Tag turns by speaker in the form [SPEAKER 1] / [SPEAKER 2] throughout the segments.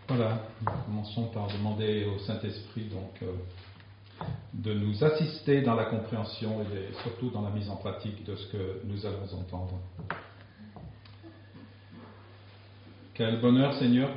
[SPEAKER 1] Voilà, nous commençons par demander au Saint-Esprit de nous assister dans la compréhension et surtout dans la mise en pratique de ce que nous allons entendre. Quel bonheur, Seigneur,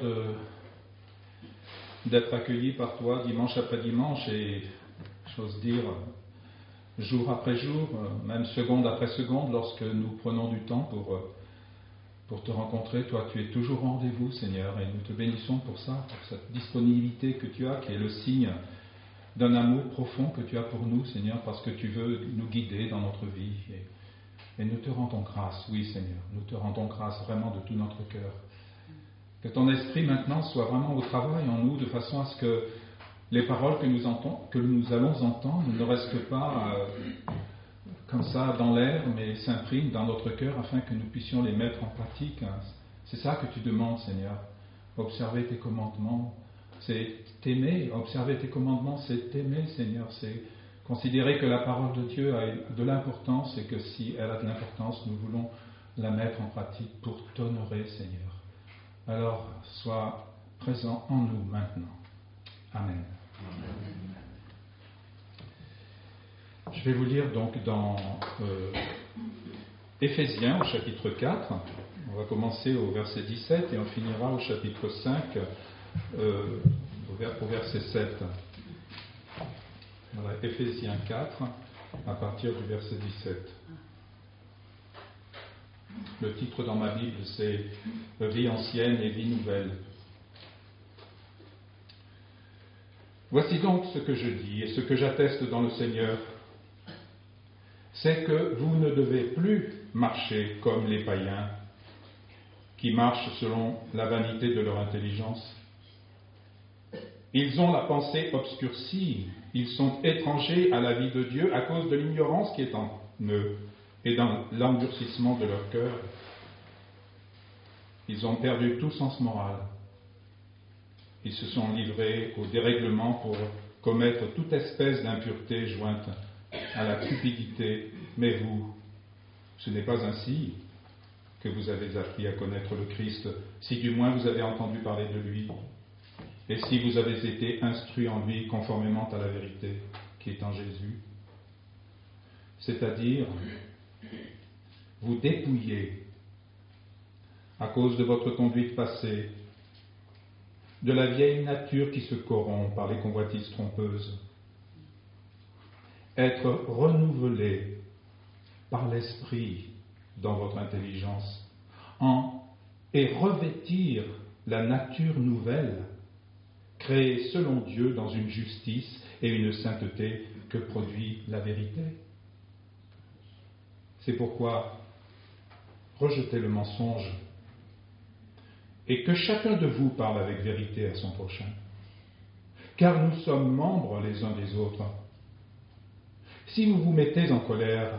[SPEAKER 1] d'être accueilli par toi dimanche après dimanche et, j'ose dire, jour après jour, même seconde après seconde, lorsque nous prenons du temps pour te rencontrer. Toi, tu es toujours au rendez-vous, Seigneur, et nous te bénissons pour ça, pour cette disponibilité que tu as, qui est le signe d'un amour profond que tu as pour nous, Seigneur, parce que tu veux nous guider dans notre vie. Et nous te rendons grâce, oui, Seigneur, nous te rendons grâce vraiment de tout notre cœur. Que ton esprit maintenant soit vraiment au travail en nous, de façon à ce que les paroles que nous allons entendre ne restent pas comme ça dans l'air, mais s'impriment dans notre cœur afin que nous puissions les mettre en pratique. C'est ça que tu demandes, Seigneur. Observer tes commandements, c'est t'aimer. Observer tes commandements, c'est t'aimer, Seigneur. C'est considérer que la parole de Dieu a de l'importance et que si elle a de l'importance, nous voulons la mettre en pratique pour t'honorer, Seigneur. Alors, sois présent en nous maintenant. Amen. Je vais vous lire donc dans Éphésiens au chapitre 4. On va commencer au verset 17 et on finira au chapitre 5 au verset 7. Voilà, Éphésiens 4 à partir du verset 17. Le titre dans ma Bible, c'est « Vie ancienne et vie nouvelle ». Voici donc ce que je dis et ce que j'atteste dans le Seigneur, c'est que vous ne devez plus marcher comme les païens qui marchent selon la vanité de leur intelligence. Ils ont la pensée obscurcie, ils sont étrangers à la vie de Dieu à cause de l'ignorance qui est en eux et dans l'endurcissement de leur cœur. Ils ont perdu tout sens moral. Ils se sont livrés au dérèglement pour commettre toute espèce d'impureté jointe à la cupidité. Mais vous, ce n'est pas ainsi que vous avez appris à connaître le Christ, si du moins vous avez entendu parler de lui, et si vous avez été instruits en lui conformément à la vérité qui est en Jésus. C'est-à-dire, vous dépouillez, à cause de votre conduite passée, de la vieille nature qui se corrompt par les convoitises trompeuses. Être renouvelé par l'esprit dans votre intelligence et revêtir la nature nouvelle, créée selon Dieu dans une justice et une sainteté que produit la vérité. C'est pourquoi rejetez le mensonge et que chacun de vous parle avec vérité à son prochain, car nous sommes membres les uns des autres. Si vous vous mettez en colère,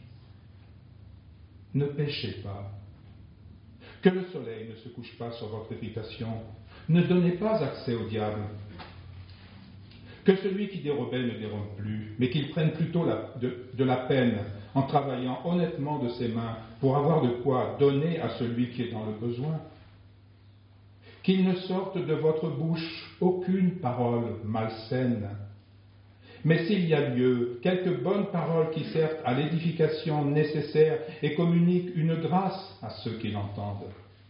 [SPEAKER 1] ne péchez pas. Que le soleil ne se couche pas sur votre irritation. Ne donnez pas accès au diable. Que celui qui dérobait ne dérobe plus, mais qu'il prenne plutôt de la peine en travaillant honnêtement de ses mains pour avoir de quoi donner à celui qui est dans le besoin. Qu'il ne sorte de votre bouche aucune parole malsaine, mais s'il y a lieu, quelques bonnes paroles qui servent à l'édification nécessaire et communiquent une grâce à ceux qui l'entendent.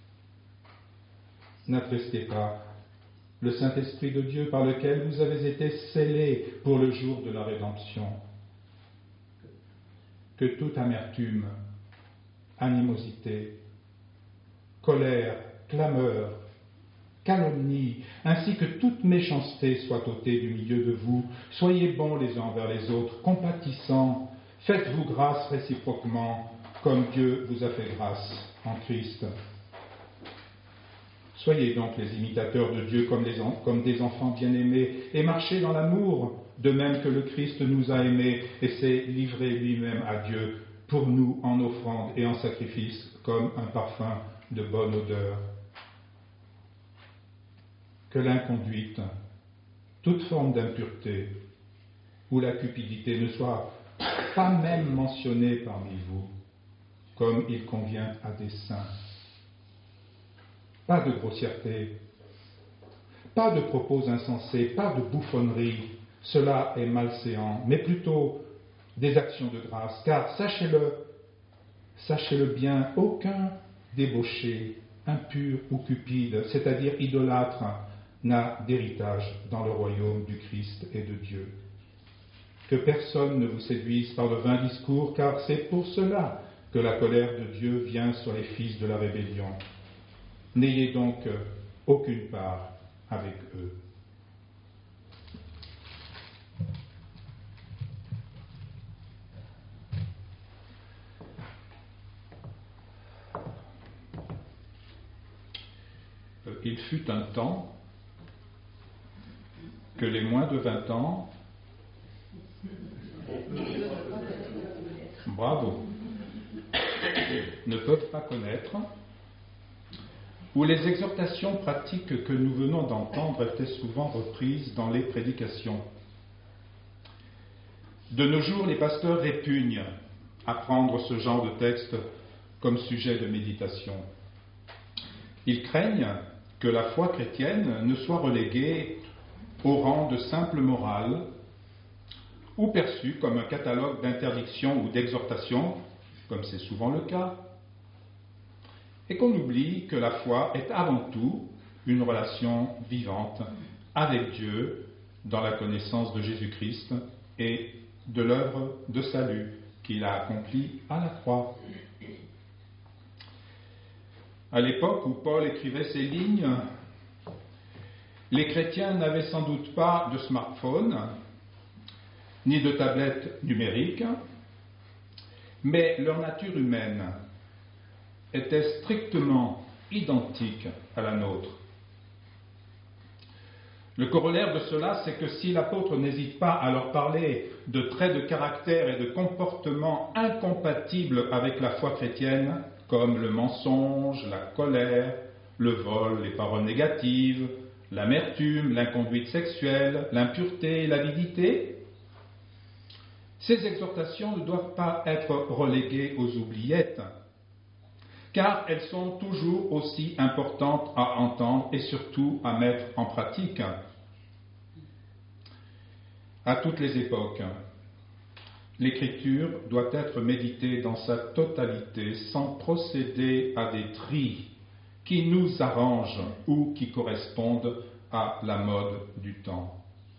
[SPEAKER 1] N'attristez pas le Saint-Esprit de Dieu par lequel vous avez été scellés pour le jour de la rédemption. Que toute amertume, animosité, colère, clameur, calomnie, ainsi que toute méchanceté soit ôtée du milieu de vous. Soyez bons les uns envers les autres, compatissants, faites-vous grâce réciproquement, comme Dieu vous a fait grâce en Christ. Soyez donc les imitateurs de Dieu comme des enfants bien-aimés, et marchez dans l'amour, de même que le Christ nous a aimés et s'est livré lui-même à Dieu pour nous en offrande et en sacrifice, comme un parfum de bonne odeur. Que l'inconduite, toute forme d'impureté ou la cupidité ne soit pas même mentionnée parmi vous, comme il convient à des saints. Pas de grossièreté, pas de propos insensés, pas de bouffonneries, cela est malséant, mais plutôt des actions de grâce, car sachez-le bien, aucun débauché, impur ou cupide, c'est-à-dire idolâtre, n'a d'héritage dans le royaume du Christ et de Dieu. Que personne ne vous séduise par de vains discours, car c'est pour cela que la colère de Dieu vient sur les fils de la rébellion. N'ayez donc aucune part avec eux. Il fut un temps que les moins de 20 ans, bravo, ne peuvent pas connaître, où les exhortations pratiques que nous venons d'entendre étaient souvent reprises dans les prédications. De nos jours, les pasteurs répugnent à prendre ce genre de texte comme sujet de méditation. Ils craignent que la foi chrétienne ne soit reléguée au rang de simple morale ou perçue comme un catalogue d'interdictions ou d'exhortations, comme c'est souvent le cas, et qu'on oublie que la foi est avant tout une relation vivante avec Dieu dans la connaissance de Jésus-Christ et de l'œuvre de salut qu'il a accomplie à la croix. À l'époque où Paul écrivait ces lignes, les chrétiens n'avaient sans doute pas de smartphone, ni de tablette numérique, mais leur nature humaine était strictement identique à la nôtre. Le corollaire de cela, c'est que si l'apôtre n'hésite pas à leur parler de traits de caractère et de comportements incompatibles avec la foi chrétienne, comme le mensonge, la colère, le vol, les paroles négatives, l'amertume, l'inconduite sexuelle, l'impureté, l'avidité, ces exhortations ne doivent pas être reléguées aux oubliettes, car elles sont toujours aussi importantes à entendre et surtout à mettre en pratique. À toutes les époques, l'Écriture doit être méditée dans sa totalité sans procéder à des tris qui nous arrangent ou qui correspondent à la mode du temps.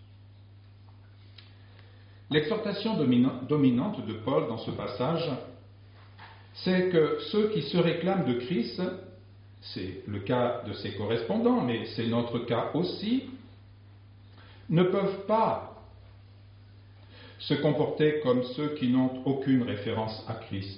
[SPEAKER 1] L'exhortation dominante de Paul dans ce passage, c'est que ceux qui se réclament de Christ, c'est le cas de ses correspondants, mais c'est notre cas aussi, ne peuvent pas se comporter comme ceux qui n'ont aucune référence à Christ.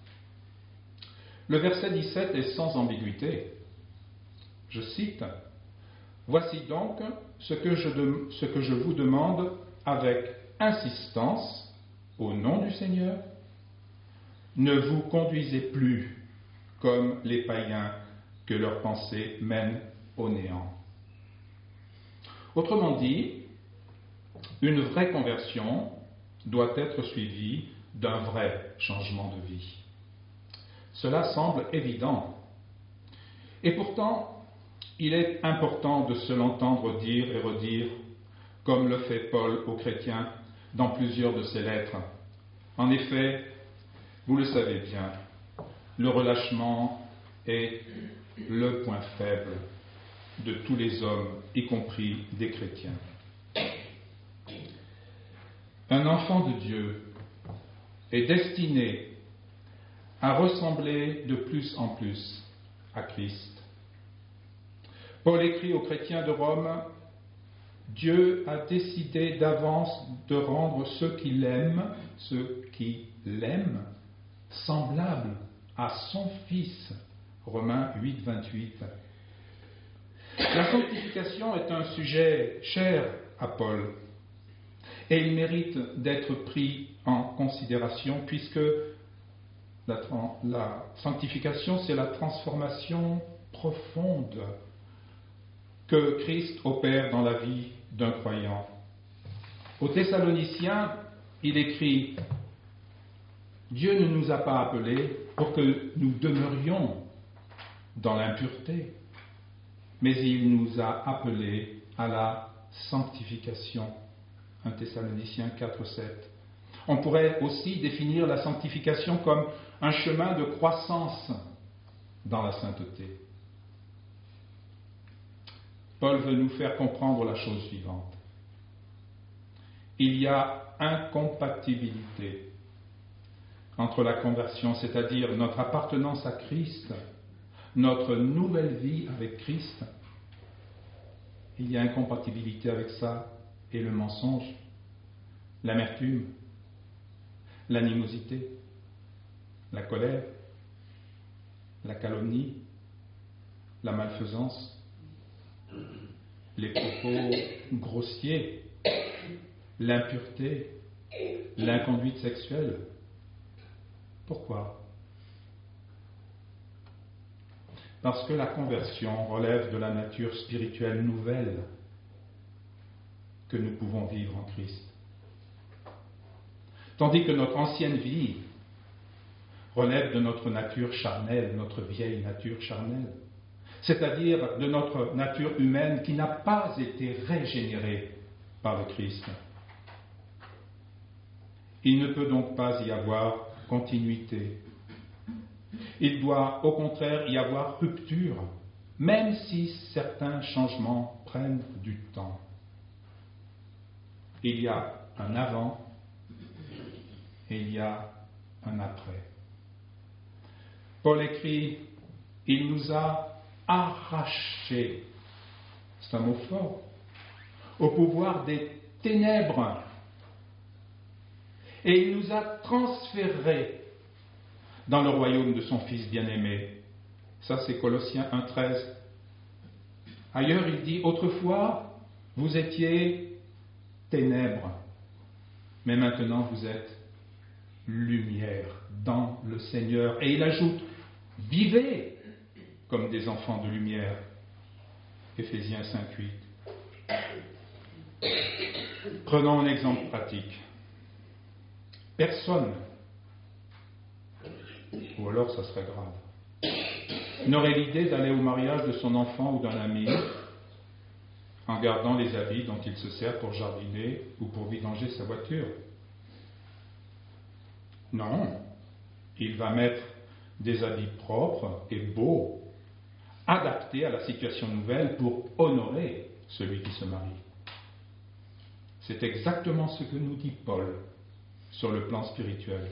[SPEAKER 1] Le verset 17 est sans ambiguïté. Je cite, « Voici donc ce que je vous demande avec insistance, au nom du Seigneur, ne vous conduisez plus comme les païens que leurs pensées mènent au néant. » Autrement dit, une vraie conversion doit être suivie d'un vrai changement de vie. Cela semble évident. Et pourtant, il est important de se l'entendre dire et redire, comme le fait Paul aux chrétiens dans plusieurs de ses lettres. En effet, vous le savez bien, le relâchement est le point faible de tous les hommes, y compris des chrétiens. Un enfant de Dieu est destiné à ressembler de plus en plus à Christ. Paul écrit aux chrétiens de Rome, « Dieu a décidé d'avance de rendre ceux qui l'aiment, semblables à son Fils. » Romains 8, 28. La sanctification est un sujet cher à Paul et il mérite d'être pris en considération puisque la sanctification, c'est la transformation profonde que Christ opère dans la vie d'un croyant. Aux Thessaloniciens, il écrit « Dieu ne nous a pas appelés pour que nous demeurions dans l'impureté, mais il nous a appelés à la sanctification. 1 Thessaloniciens 4, 7. On pourrait aussi définir la sanctification comme un chemin de croissance dans la sainteté. Paul veut nous faire comprendre la chose suivante. Il y a incompatibilité entre la conversion, c'est-à-dire notre appartenance à Christ, notre nouvelle vie avec Christ. Il y a incompatibilité avec ça et le mensonge, l'amertume, l'animosité, la colère, la calomnie, la malfaisance, les propos grossiers, l'impureté, l'inconduite sexuelle. Pourquoi ? Parce que la conversion relève de la nature spirituelle nouvelle que nous pouvons vivre en Christ. Tandis que notre ancienne vie relève de notre nature charnelle, notre vieille nature charnelle, c'est-à-dire de notre nature humaine qui n'a pas été régénérée par le Christ. Il ne peut donc pas y avoir continuité. Il doit au contraire y avoir rupture, même si certains changements prennent du temps. Il y a un avant et il y a un après. Paul écrit, il nous a arrachés, c'est un mot fort, au pouvoir des ténèbres et il nous a transférés dans le royaume de son Fils bien-aimé. Ça, c'est Colossiens 1,13. Ailleurs, il dit, autrefois, vous étiez ténèbres, mais maintenant vous êtes lumière dans le Seigneur. Et il ajoute, vivez comme des enfants de lumière. Éphésiens 5,8. Prenons un exemple pratique. Personne, ou alors ça serait grave, n'aurait l'idée d'aller au mariage de son enfant ou d'un ami en gardant les habits dont il se sert pour jardiner ou pour vidanger sa voiture. Non, il va mettre des habits propres et beaux, adaptés à la situation nouvelle pour honorer celui qui se marie. C'est exactement ce que nous dit Paul sur le plan spirituel.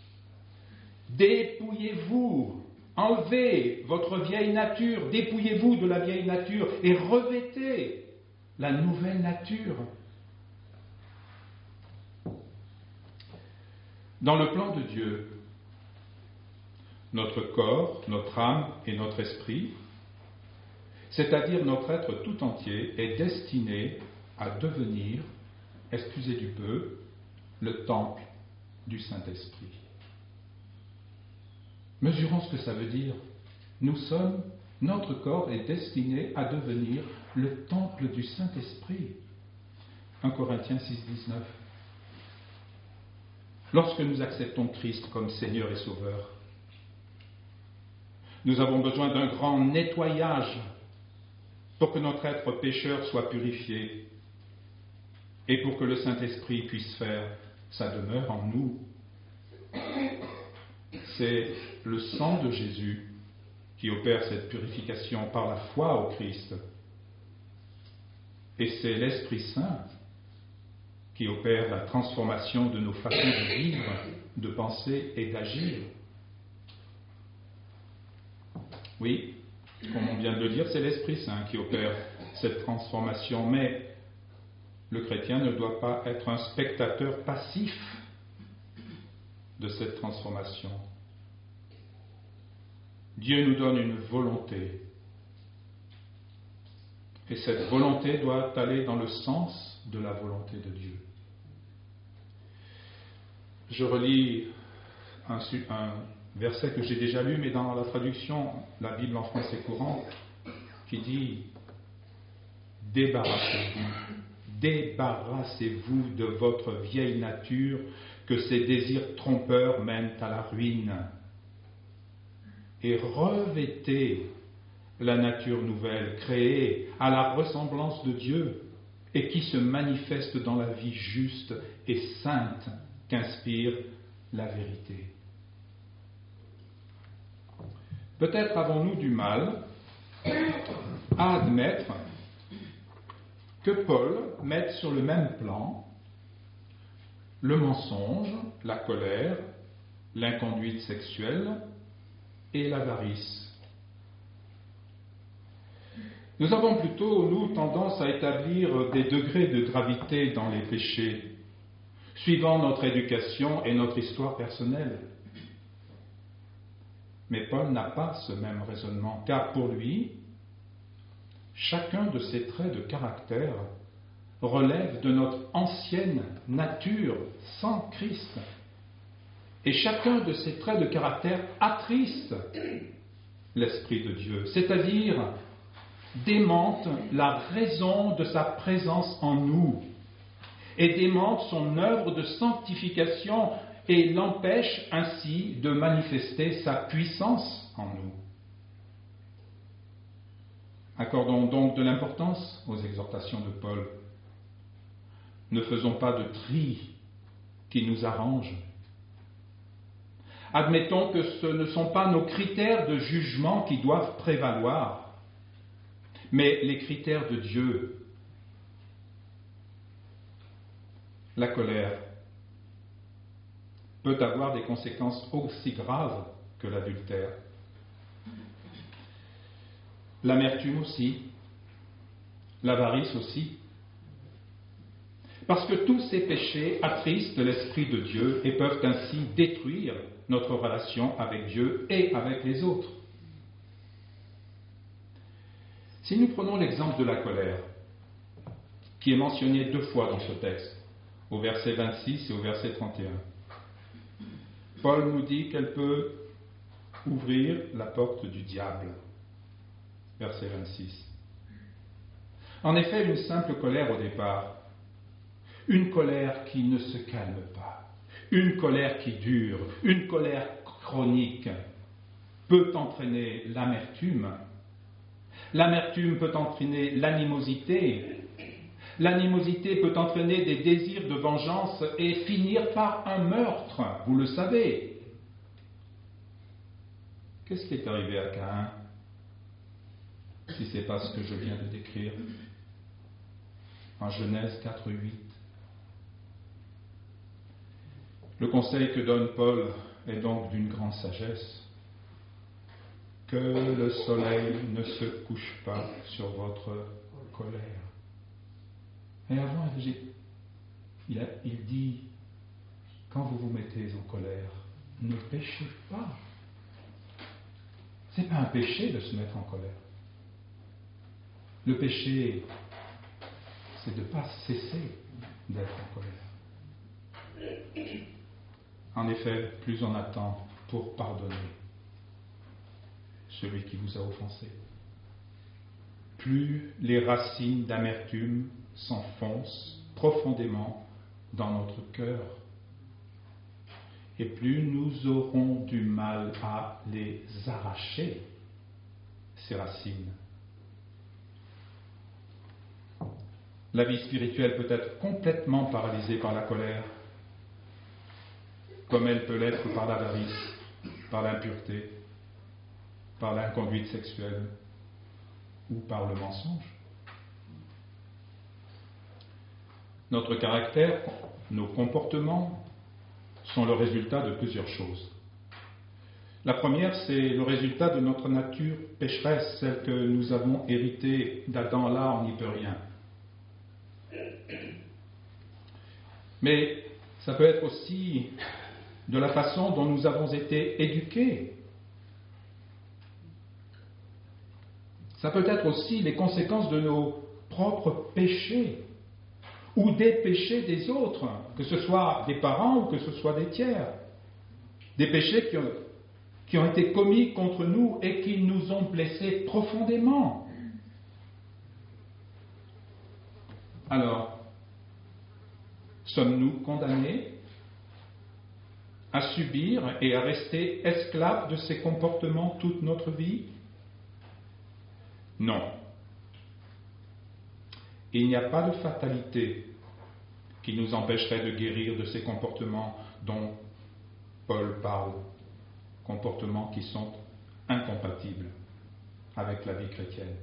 [SPEAKER 1] Dépouillez-vous, enlevez votre vieille nature, dépouillez-vous de la vieille nature et revêtez la nouvelle nature. Dans le plan de Dieu, notre corps, notre âme et notre esprit, c'est-à-dire notre être tout entier, est destiné à devenir, excusez du peu, le temple du Saint-Esprit. Mesurons ce que ça veut dire. Notre corps est destiné à devenir le temple du Saint-Esprit. 1 Corinthiens 6, 19. Lorsque nous acceptons Christ comme Seigneur et Sauveur, nous avons besoin d'un grand nettoyage pour que notre être pécheur soit purifié et pour que le Saint-Esprit puisse faire sa demeure en nous. C'est le sang de Jésus qui opère cette purification par la foi au Christ. Et c'est l'Esprit Saint qui opère la transformation de nos façons de vivre, de penser et d'agir. Oui, comme on vient de le dire, c'est l'Esprit Saint qui opère cette transformation, mais le chrétien ne doit pas être un spectateur passif de cette transformation. Dieu nous donne une volonté. Et cette volonté doit aller dans le sens de la volonté de Dieu. Je relis un verset que j'ai déjà lu, mais dans la traduction, la Bible en français courant, qui dit « Débarrassez-vous de votre vieille nature, que ces désirs trompeurs mènent à la ruine, et revêtez la nature nouvelle, créée à la ressemblance de Dieu et qui se manifeste dans la vie juste et sainte qu'inspire la vérité. Peut-être avons-nous du mal à admettre que Paul mette sur le même plan le mensonge, la colère, l'inconduite sexuelle et l'avarice. Nous avons plutôt, nous, tendance à établir des degrés de gravité dans les péchés, suivant notre éducation et notre histoire personnelle. Mais Paul n'a pas ce même raisonnement, car pour lui, chacun de ces traits de caractère relève de notre ancienne nature sans Christ. Et chacun de ces traits de caractère attriste l'Esprit de Dieu, c'est-à-dire démente la raison de sa présence en nous et démente son œuvre de sanctification et l'empêche ainsi de manifester sa puissance en nous. Accordons donc de l'importance aux exhortations de Paul. Ne faisons pas de tri qui nous arrange. Admettons que ce ne sont pas nos critères de jugement qui doivent prévaloir, mais les critères de Dieu. La colère peut avoir des conséquences aussi graves que l'adultère. L'amertume aussi, l'avarice aussi. Parce que tous ces péchés attristent l'Esprit de Dieu et peuvent ainsi détruire notre relation avec Dieu et avec les autres. Si nous prenons l'exemple de la colère, qui est mentionné 2 fois dans ce texte, au verset 26 et au verset 31, Paul nous dit qu'elle peut ouvrir la porte du diable. Verset 26. En effet, une simple colère au départ, une colère qui ne se calme pas, une colère qui dure, une colère chronique, peut entraîner l'amertume. L'amertume peut entraîner l'animosité. L'animosité peut entraîner des désirs de vengeance et finir par un meurtre, vous le savez. Qu'est-ce qui est arrivé à Caïn, si ce n'est pas ce que je viens de décrire en Genèse 4:8. Le conseil que donne Paul est donc d'une grande sagesse. Que le soleil ne se couche pas sur votre colère. Et avant, il dit, quand vous vous mettez en colère, ne péchez pas. Ce n'est pas un péché de se mettre en colère. Le péché, c'est de ne pas cesser d'être en colère. En effet, plus on attend pour pardonner celui qui vous a offensé, plus les racines d'amertume s'enfoncent profondément dans notre cœur, et plus nous aurons du mal à les arracher, ces racines. La vie spirituelle peut être complètement paralysée par la colère, comme elle peut l'être par l'avarice, par l'impureté, par l'inconduite sexuelle ou par le mensonge. Notre caractère, nos comportements sont le résultat de plusieurs choses. La première, c'est le résultat de notre nature pécheresse, celle que nous avons héritée d'Adam. Là, on n'y peut rien. Mais ça peut être aussi de la façon dont nous avons été éduqués. Ça peut être aussi les conséquences de nos propres péchés ou des péchés des autres, que ce soit des parents ou que ce soit des tiers. Des péchés qui ont été commis contre nous et qui nous ont blessés profondément. Alors, sommes-nous condamnés à subir et à rester esclaves de ces comportements toute notre vie? Non. Il n'y a pas de fatalité qui nous empêcherait de guérir de ces comportements dont Paul parle, comportements qui sont incompatibles avec la vie chrétienne.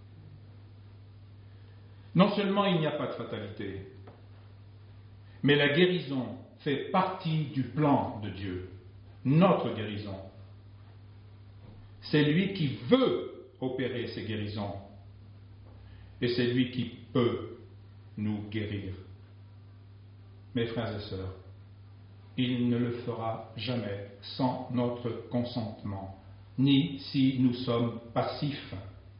[SPEAKER 1] Non seulement il n'y a pas de fatalité, mais la guérison fait partie du plan de Dieu, notre guérison. C'est lui qui veut opérer ces guérisons et c'est lui qui peut nous guérir. Mes frères et sœurs, il ne le fera jamais sans notre consentement, ni si nous sommes passifs.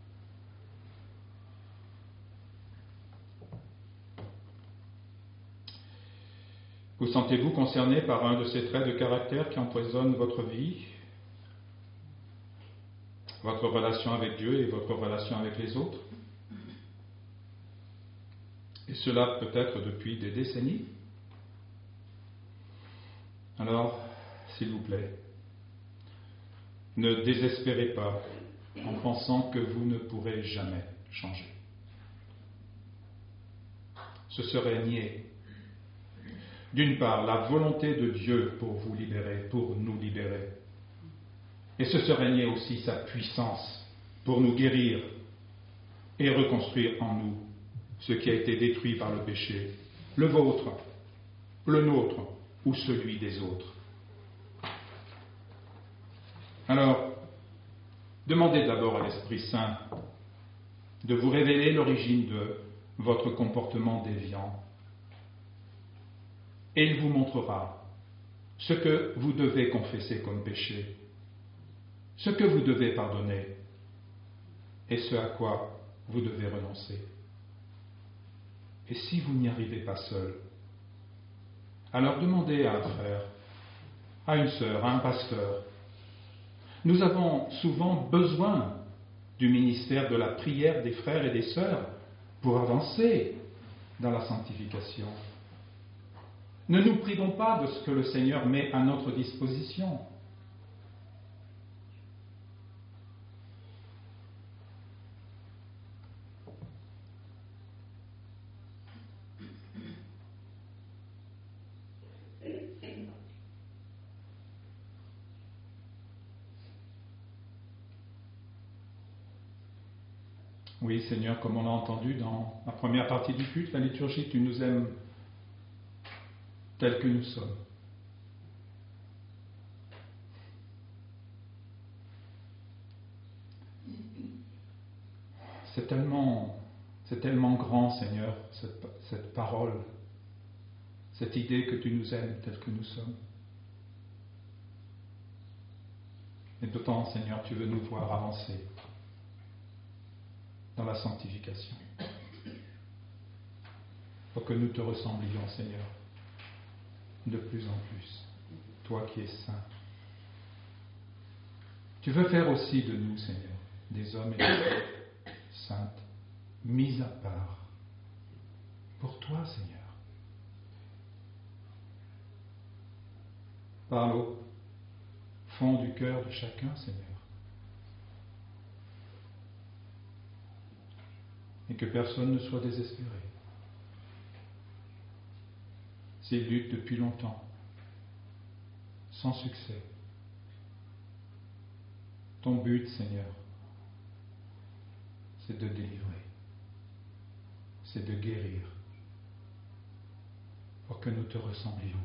[SPEAKER 1] Vous sentez-vous concerné par un de ces traits de caractère qui empoisonnent votre vie, votre relation avec Dieu et votre relation avec les autres? Et cela peut-être depuis des décennies? Alors, s'il vous plaît, ne désespérez pas en pensant que vous ne pourrez jamais changer. Ce serait nier, d'une part, la volonté de Dieu pour vous libérer, pour nous libérer, et ce serait nier aussi sa puissance pour nous guérir et reconstruire en nous ce qui a été détruit par le péché, le vôtre, le nôtre ou celui des autres. Alors, demandez d'abord à l'Esprit Saint de vous révéler l'origine de votre comportement déviant. Et il vous montrera ce que vous devez confesser comme péché, ce que vous devez pardonner et ce à quoi vous devez renoncer. Et si vous n'y arrivez pas seul, alors demandez à un frère, à une sœur, à un pasteur. Nous avons souvent besoin du ministère de la prière des frères et des sœurs pour avancer dans la sanctification. Ne nous privons pas de ce que le Seigneur met à notre disposition. Oui, Seigneur, comme on l'a entendu dans la première partie du culte, la liturgie, tu nous aimes tels que nous sommes. C'est tellement grand, Seigneur, cette parole, cette idée que tu nous aimes tels que nous sommes. Et d'autant, Seigneur, tu veux nous voir avancer dans la sanctification, pour que nous te ressemblions, Seigneur, de plus en plus, toi qui es saint. Tu veux faire aussi de nous, Seigneur, des hommes et des femmes saintes, mis à part, pour toi, Seigneur. Parle au fond du cœur de chacun, Seigneur. Et que personne ne soit désespéré. S'il lutte depuis longtemps, sans succès. Ton but, Seigneur, c'est de délivrer, c'est de guérir, pour que nous te ressemblions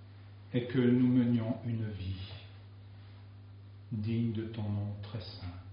[SPEAKER 1] et que nous menions une vie digne de ton nom très saint.